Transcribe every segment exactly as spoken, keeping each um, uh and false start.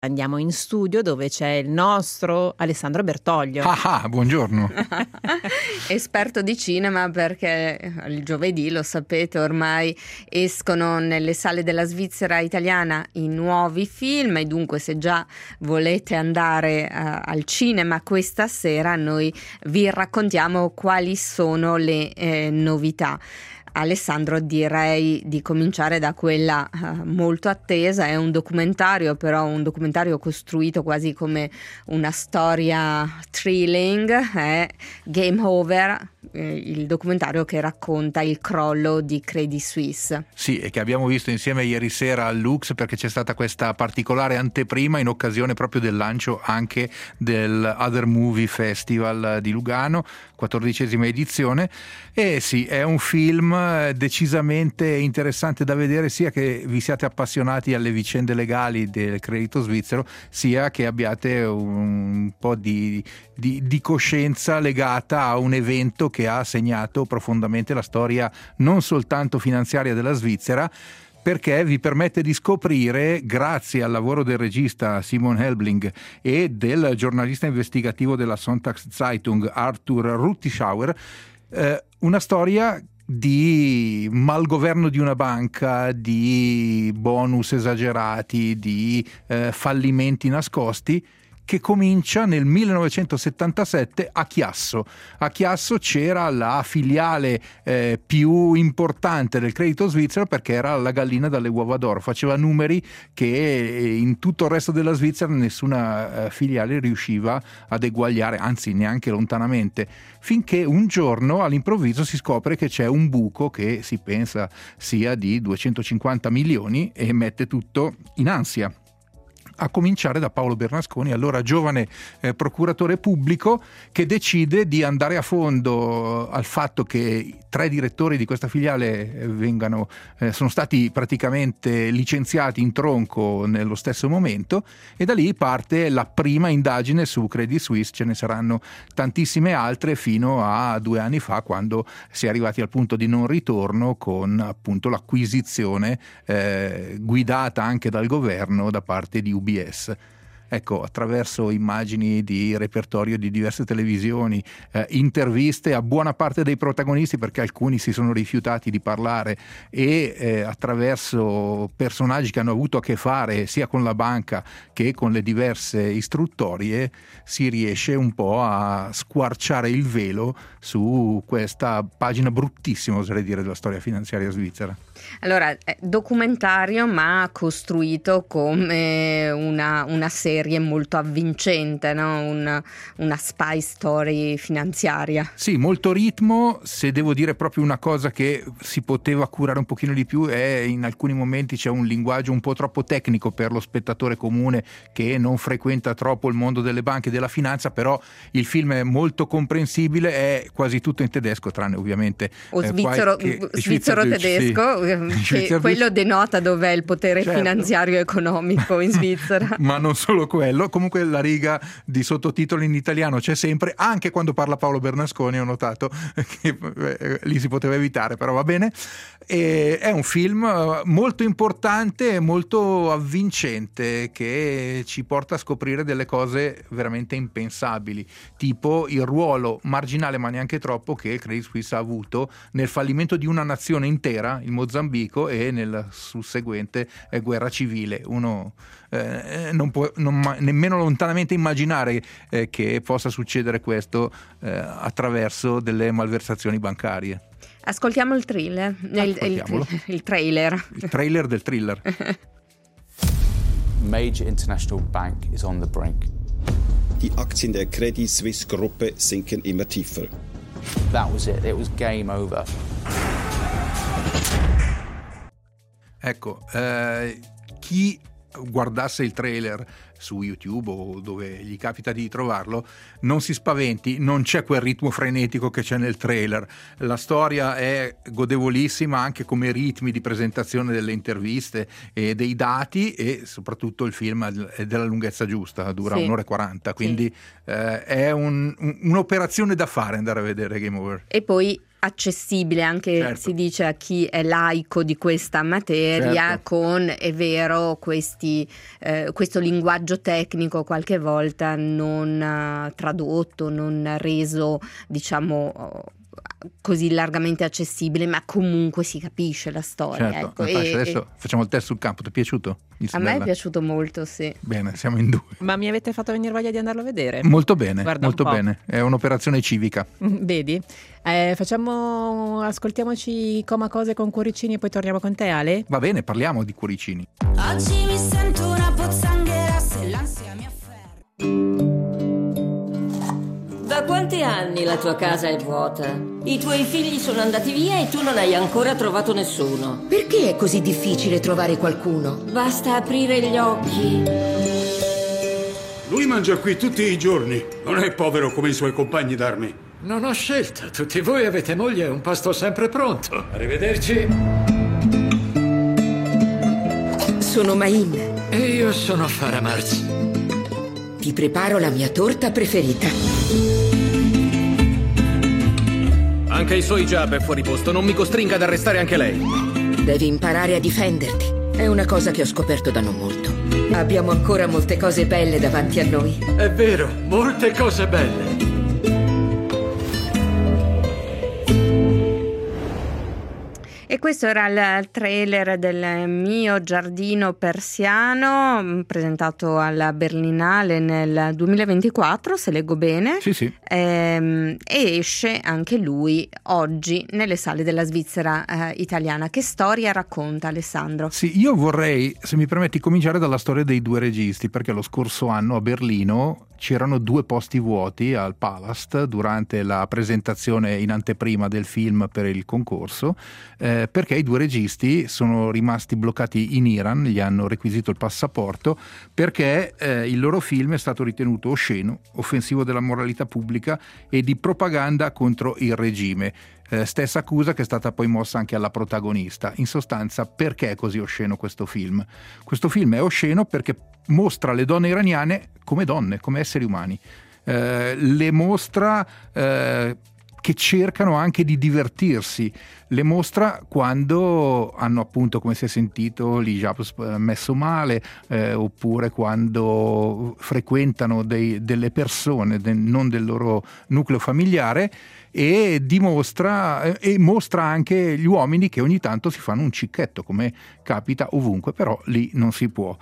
Andiamo in studio dove c'è il nostro Alessandro Bertoglio. Ah, ah, buongiorno. Esperto di cinema, perché il giovedì, lo sapete, ormai escono nelle sale della Svizzera italiana i nuovi film, e dunque se già volete andare uh, al cinema questa sera noi vi raccontiamo quali sono le eh, novità. Alessandro, direi di cominciare da quella uh, molto attesa. È un documentario, però un documentario costruito quasi come una storia thrilling. È Game Over, eh, il documentario che racconta il crollo di Credit Suisse. Sì, e che abbiamo visto insieme ieri sera al Lux, perché c'è stata questa particolare anteprima in occasione proprio del lancio anche del Other Movie Festival di Lugano, quattordicesima edizione. E sì, è un film decisamente interessante da vedere, sia che vi siate appassionati alle vicende legali del credito svizzero, sia che abbiate un po' di, di, di coscienza legata a un evento che ha segnato profondamente la storia non soltanto finanziaria della Svizzera, perché vi permette di scoprire, grazie al lavoro del regista Simon Helbling e del giornalista investigativo della Sonntagszeitung Arthur Rütischauer, eh, una storia di malgoverno di una banca, di bonus esagerati, di eh, fallimenti nascosti, che comincia nel millenovecentosettantasette a Chiasso. A Chiasso c'era la filiale eh, più importante del credito svizzero, perché era la gallina dalle uova d'oro, faceva numeri che in tutto il resto della Svizzera nessuna eh, filiale riusciva ad eguagliare, anzi neanche lontanamente, finché un giorno all'improvviso si scopre che c'è un buco che si pensa sia di duecentocinquanta milioni e mette tutto in ansia. A cominciare da Paolo Bernasconi, allora giovane eh, procuratore pubblico, che decide di andare a fondo al fatto che tre direttori di questa filiale eh, vengano, eh, sono stati praticamente licenziati in tronco nello stesso momento, e da lì parte la prima indagine su Credit Suisse. Ce ne saranno tantissime altre fino a due anni fa, quando si è arrivati al punto di non ritorno con appunto l'acquisizione eh, guidata anche dal governo da parte di U B S. Ecco, attraverso immagini di repertorio di diverse televisioni, eh, interviste a buona parte dei protagonisti, perché alcuni si sono rifiutati di parlare, e eh, attraverso personaggi che hanno avuto a che fare sia con la banca che con le diverse istruttorie, si riesce un po' a squarciare il velo su questa pagina bruttissima, oserei dire, della storia finanziaria svizzera. Allora, è documentario ma costruito come una, una serie molto avvincente, no? Una, una spy story finanziaria. Sì, molto ritmo. Se devo dire proprio una cosa che si poteva curare un pochino di più, è in alcuni momenti c'è un linguaggio un po' troppo tecnico per lo spettatore comune che non frequenta troppo il mondo delle banche e della finanza, però il film è molto comprensibile, è quasi tutto in tedesco, tranne ovviamente o svizzero, qualche, svizzero tedesco, sì. Che quello denota dov'è il potere certo. finanziario e economico in Svizzera. Ma non solo quello, comunque la riga di sottotitoli in italiano c'è sempre, anche quando parla Paolo Bernasconi. Ho notato che eh, lì si poteva evitare, però va bene. E è un film molto importante e molto avvincente, che ci porta a scoprire delle cose veramente impensabili, tipo il ruolo marginale, ma neanche troppo, che il Credit Suisse ha avuto nel fallimento di una nazione intera, il Mozambico, e nel susseguente eh, guerra civile. Uno eh, non può non, nemmeno lontanamente immaginare eh, che possa succedere questo eh, attraverso delle malversazioni bancarie. Ascoltiamo il thriller, il, il, il trailer. Il trailer del thriller. Major international bank is on the brink. Die Aktien der Credit Suisse Gruppe sinken immer tiefer. That was it. It was game over. Ecco, eh, chi guardasse il trailer su YouTube o dove gli capita di trovarlo, non si spaventi, non c'è quel ritmo frenetico che c'è nel trailer. La storia è godevolissima anche come ritmi di presentazione delle interviste e dei dati, e soprattutto il film è della lunghezza giusta, dura sì. un'ora e quaranta, quindi sì. eh, è un, un, un'operazione da fare andare a vedere Game Over. E poi accessibile anche, certo. si dice, a chi è laico di questa materia, certo. con, è vero, questi, eh, questo linguaggio tecnico qualche volta non uh, tradotto, non reso, diciamo, così largamente accessibile, ma comunque si capisce la storia. Certo. Ecco. Natascia, e, adesso e... facciamo il test sul campo, ti è piaciuto? A me è piaciuto molto, sì. Bene, siamo in due. Ma mi avete fatto venire voglia di andarlo a vedere? Molto bene, Guarda molto un po'. bene. È un'operazione civica. Vedi? Eh, facciamo, ascoltiamoci Coma Cose con Cuoricini e poi torniamo con te, Ale? Va bene, parliamo di cuoricini. Oggi mi sento una pozzanghera se l'ansia mi afferra. Da quanti anni la tua casa è vuota? I tuoi figli sono andati via e tu non hai ancora trovato nessuno. Perché è così difficile trovare qualcuno? Basta aprire gli occhi. Lui mangia qui tutti i giorni. Non è povero come i suoi compagni d'armi. Non ho scelta. Tutti voi avete moglie e un pasto sempre pronto. Arrivederci. Sono Main. E io sono Farah Marz. Ti preparo la mia torta preferita. Anche i suoi jab è fuori posto, non mi costringa ad arrestare anche lei. Devi imparare a difenderti. È una cosa che ho scoperto da non molto. Abbiamo ancora molte cose belle davanti a noi. È vero, molte cose belle. E questo era il trailer del Mio giardino persiano, presentato alla Berlinale nel duemilaventiquattro, se leggo bene. Sì, sì. Ehm, e esce anche lui oggi nelle sale della Svizzera eh, italiana. Che storia racconta, Alessandro? Sì, io vorrei, se mi permetti, cominciare dalla storia dei due registi, perché lo scorso anno a Berlino c'erano due posti vuoti al Palast durante la presentazione in anteprima del film per il concorso, eh, perché i due registi sono rimasti bloccati in Iran, gli hanno requisito il passaporto perché eh, il loro film è stato ritenuto osceno, offensivo della moralità pubblica e di propaganda contro il regime. Eh, stessa accusa che è stata poi mossa anche alla protagonista. In sostanza, perché è così osceno questo film? Questo film è osceno perché mostra le donne iraniane come donne, come esseri umani. Eh, le mostra eh, che cercano anche di divertirsi, le mostra quando hanno, appunto, come si è sentito, l'hijab messo male, eh, oppure quando frequentano dei, delle persone, de, non del loro nucleo familiare, e dimostra e mostra anche gli uomini che ogni tanto si fanno un cicchetto, come capita ovunque, però lì non si può.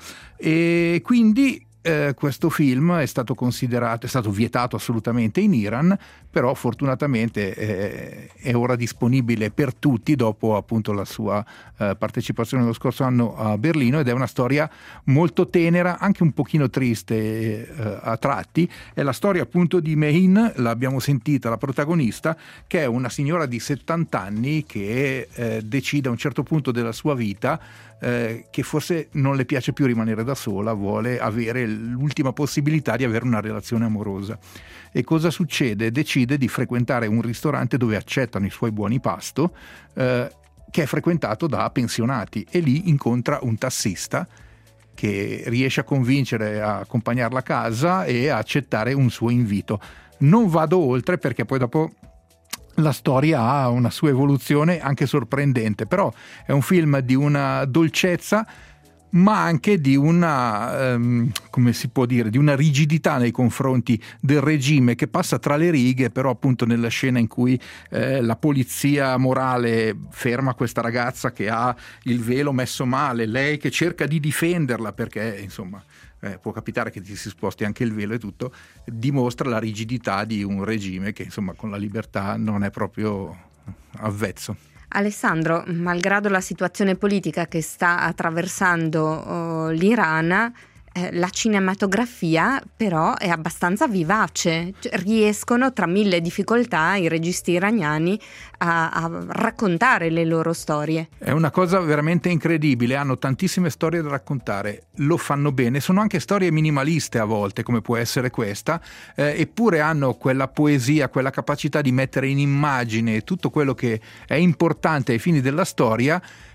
E quindi Eh, questo film è stato considerato, è stato vietato assolutamente in Iran, però fortunatamente eh, è ora disponibile per tutti dopo appunto la sua eh, partecipazione lo scorso anno a Berlino, ed è una storia molto tenera, anche un pochino triste eh, a tratti. È la storia appunto di Mein, l'abbiamo sentita, la protagonista, che è una signora di settanta anni che eh, decide a un certo punto della sua vita Eh, che forse non le piace più rimanere da sola, vuole avere l'ultima possibilità di avere una relazione amorosa. E cosa succede? Decide di frequentare un ristorante dove accettano i suoi buoni pasto, eh, che è frequentato da pensionati, e lì incontra un tassista che riesce a convincere a accompagnarla a casa e a accettare un suo invito. Non vado oltre perché poi dopo la storia ha una sua evoluzione anche sorprendente, però è un film di una dolcezza, ma anche di una, um, come si può dire, di una rigidità nei confronti del regime, che passa tra le righe, però appunto nella scena in cui eh, la polizia morale ferma questa ragazza che ha il velo messo male, lei che cerca di difenderla perché insomma Eh, può capitare che ti si sposti anche il velo e tutto, dimostra la rigidità di un regime che insomma con la libertà non è proprio avvezzo. Alessandro, malgrado la situazione politica che sta attraversando uh, l'Iran, eh, la cinematografia però è abbastanza vivace, cioè, riescono tra mille difficoltà i registi iraniani a, a raccontare le loro storie. È una cosa veramente incredibile, hanno tantissime storie da raccontare, lo fanno bene, sono anche storie minimaliste a volte, come può essere questa, eh, eppure hanno quella poesia, quella capacità di mettere in immagine tutto quello che è importante ai fini della storia,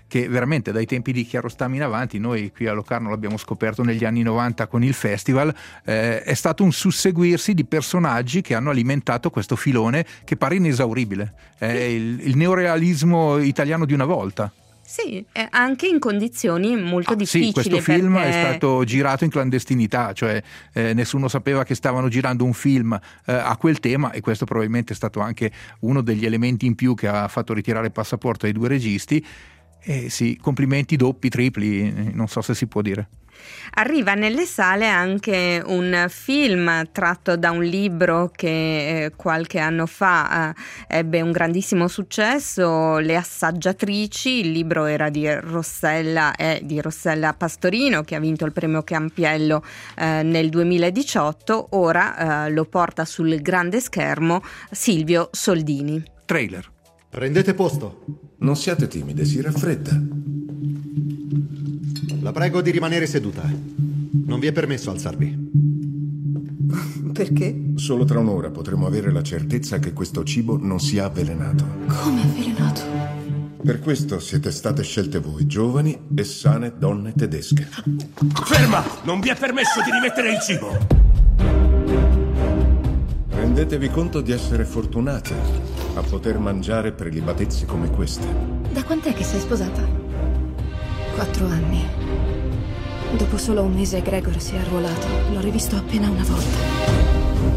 che veramente dai tempi di Kiarostami in avanti, noi qui a Locarno l'abbiamo scoperto negli anni novanta con il festival, eh, è stato un susseguirsi di personaggi che hanno alimentato questo filone che pare inesauribile, è il, il neorealismo italiano di una volta. Sì, anche in condizioni molto ah, difficili. Sì, questo film perché... è stato girato in clandestinità, cioè eh, nessuno sapeva che stavano girando un film eh, a quel tema, e questo probabilmente è stato anche uno degli elementi in più che ha fatto ritirare il passaporto ai due registi. Eh sì, complimenti doppi, tripli, non so se si può dire. Arriva nelle sale anche un film tratto da un libro che eh, qualche anno fa eh, ebbe un grandissimo successo, Le Assaggiatrici. Il libro era di Rossella, è di Rossella Pastorino, che ha vinto il premio Campiello eh, nel duemiladiciotto. Ora eh, lo porta sul grande schermo Silvio Soldini. Trailer. Prendete posto. Non siate timide, si raffredda. La prego di rimanere seduta. Non vi è permesso alzarvi. Perché? Solo tra un'ora potremo avere la certezza che questo cibo non sia avvelenato. Come avvelenato? Per questo siete state scelte voi, giovani e sane donne tedesche. Ferma! Non vi è permesso di rimettere il cibo! Rendetevi conto di essere fortunate a poter mangiare prelibatezze come queste. Da quant'è che sei sposata? Quattro anni. Dopo solo un mese Gregor si è arruolato. L'ho rivisto appena una volta.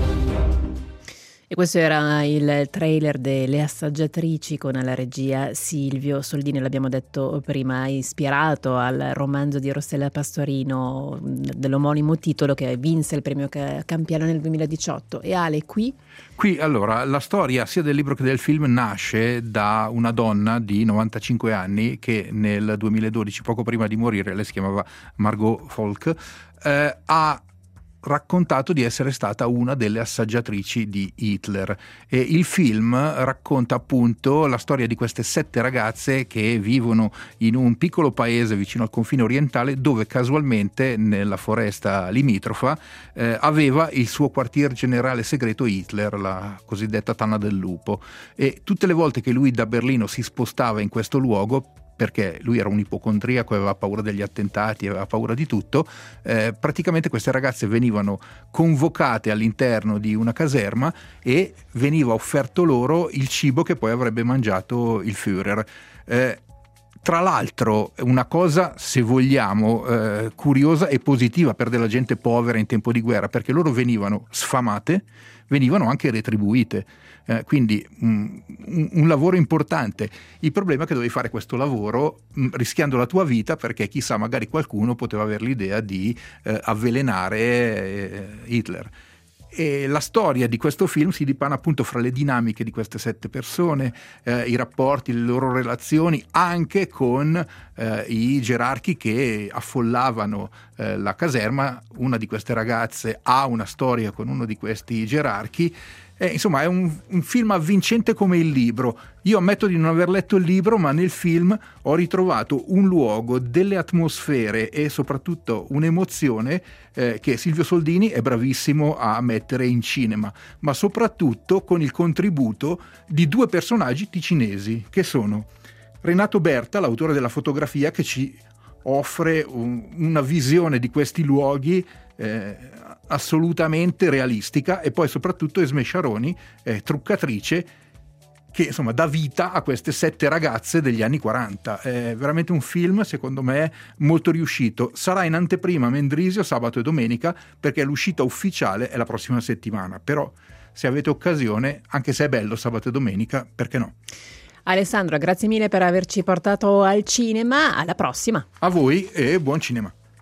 E questo era il trailer delle Assaggiatrici con alla regia Silvio Soldini, l'abbiamo detto prima, ispirato al romanzo di Rossella Pastorino dell'omonimo titolo, che vinse il premio Campiello nel duemiladiciotto. E Ale, qui? Qui, allora, la storia sia del libro che del film nasce da una donna di novantacinque anni che nel duemiladodici, poco prima di morire, lei si chiamava Margot Folk, eh, ha raccontato di essere stata una delle assaggiatrici di Hitler, e il film racconta appunto la storia di queste sette ragazze che vivono in un piccolo paese vicino al confine orientale, dove casualmente nella foresta limitrofa eh, aveva il suo quartier generale segreto Hitler, la cosiddetta Tanna del Lupo, e tutte le volte che lui da Berlino si spostava in questo luogo, perché lui era un ipocondriaco, aveva paura degli attentati, aveva paura di tutto, eh, praticamente queste ragazze venivano convocate all'interno di una caserma e veniva offerto loro il cibo che poi avrebbe mangiato il Führer. Eh, Tra l'altro, una cosa, se vogliamo, eh, curiosa e positiva per della gente povera in tempo di guerra, perché loro venivano sfamate, venivano anche retribuite. Eh, quindi um, un, un lavoro importante. Il problema è che dovevi fare questo lavoro um, rischiando la tua vita, perché chissà, magari qualcuno poteva avere l'idea di eh, avvelenare eh, Hitler. E la storia di questo film si dipana appunto fra le dinamiche di queste sette persone, eh, i rapporti, le loro relazioni, anche con eh, i gerarchi che affollavano eh, la caserma. Una di queste ragazze ha una storia con uno di questi gerarchi. Eh, insomma, è un, un film avvincente come il libro. Io ammetto di non aver letto il libro, ma nel film ho ritrovato un luogo, delle atmosfere e soprattutto un'emozione eh, che Silvio Soldini è bravissimo a mettere in cinema, ma soprattutto con il contributo di due personaggi ticinesi, che sono Renato Berta, l'autore della fotografia, che ci offre un, una visione di questi luoghi eh, assolutamente realistica, e poi soprattutto Esme Sciaroni, eh, truccatrice, che insomma dà vita a queste sette ragazze degli anni quaranta. È veramente un film, secondo me, molto riuscito. Sarà in anteprima a Mendrisio sabato e domenica, perché l'uscita ufficiale è la prossima settimana, però se avete occasione, anche se è bello sabato e domenica, perché no? Alessandro, grazie mille per averci portato al cinema, alla prossima. A voi e buon cinema.